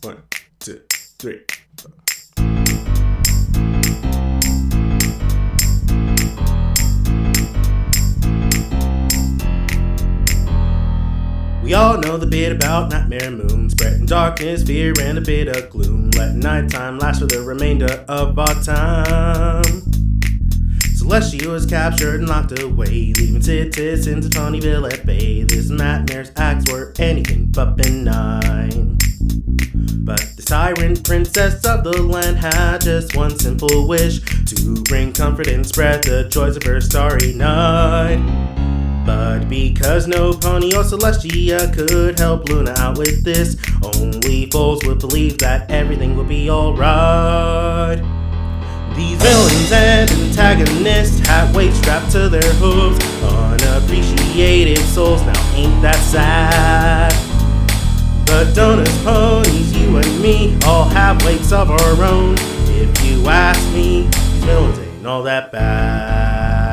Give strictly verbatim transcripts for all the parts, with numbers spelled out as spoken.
One, two, three. We all know the bit about nightmare moons, spreading darkness, fear, and a bit of gloom. Let nighttime last for the remainder of our time. Celestia was captured and locked away, leaving citizens of Ponyville at bay. This nightmare's acts were anything but benign. But the siren princess of the land had just one simple wish, to bring comfort and spread the joys of her starry night. But because no pony or Celestia could help Luna out with this, only fools would believe that everything would be alright. These villains and antagonists had weight strapped to their hooves, unappreciated souls, now ain't that sad? But don't us ponies, you and me, all have weights of our own. If you ask me, these villains ain't all that bad.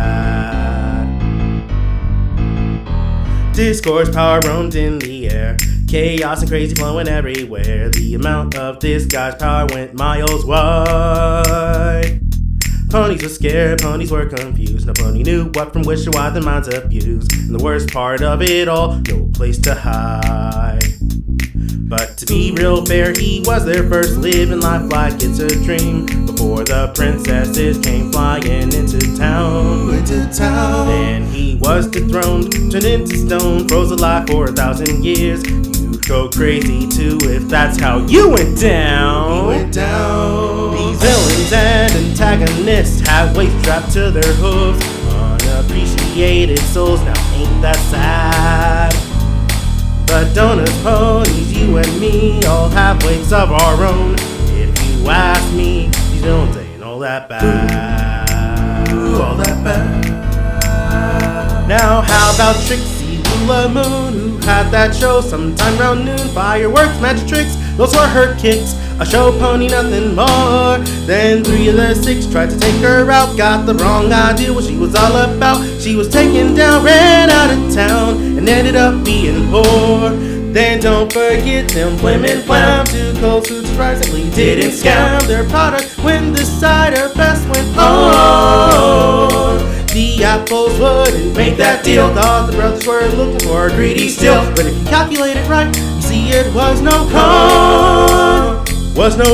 Discourse power roamed in the air, chaos and crazy flowing everywhere. The amount of this guy's power went miles wide. Ponies were scared, ponies were confused. No pony knew what from which or why their minds abused. And the worst part of it all, no place to hide. But to be real fair, he was their first living life like it's a dream, before the princesses came flying into town. Into town. Then he was dethroned, turned into stone, froze alive for a thousand years. You'd go crazy too if that's how you went down. You went down. These villains and antagonists had weight strapped to their hooves, unappreciated souls, now ain't that sad? But don't us ponies, you and me, all have weights of our own. If you ask me, these villains ain't all that bad. Ooh, all that bad. Now how about Trixie Lula Moon, who had that show sometime around noon? Fireworks, magic tricks, those were her kicks. A show pony, nothing more. Then three of the six tried to take her out, got the wrong idea what she was all about. She was taken down, ran out of town, and ended up being poor. Then don't forget them Flamin' Flam, two cold who surprisingly didn't scam their product when the cider fest went on. The apples wouldn't make that deal, thought the brothers were looking for a greedy steal. But if you calculate it right, you see it was no con, was no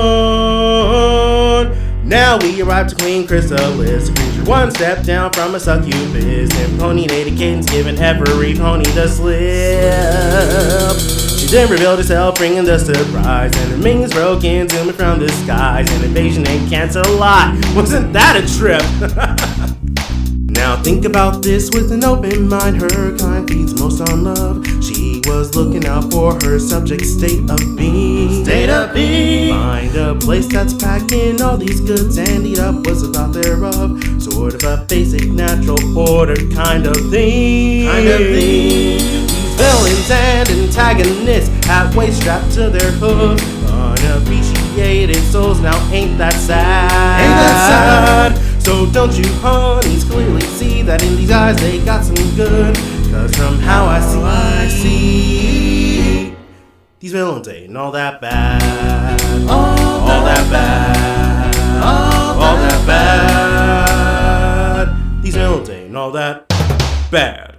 con. Now we arrived to Queen Chrysalis, a creature one step down from a succubus, and pony-nated cadence giving every pony the slip. She then revealed herself, bringing the surprise, and her minions broke in, zooming from the skies. An invasion ain't cancel a lot, wasn't that a trip? Now think about this with an open mind, her kind feeds most on love. She was looking out for her subject's state of being. State of being. Find a place that's packing all these goods and eat up what's about thereof. Sort of a basic natural order kind of thing. Kind of thing. These villains and antagonists have weight strapped to their hooves, unappreciated souls, now ain't that sad? Ain't that sad? So don't you ponies clearly see that in these eyes they got some good? Cause from how I see, I see these villains ain't all that bad. All, all that bad. All, all that bad. These villains ain't all that bad.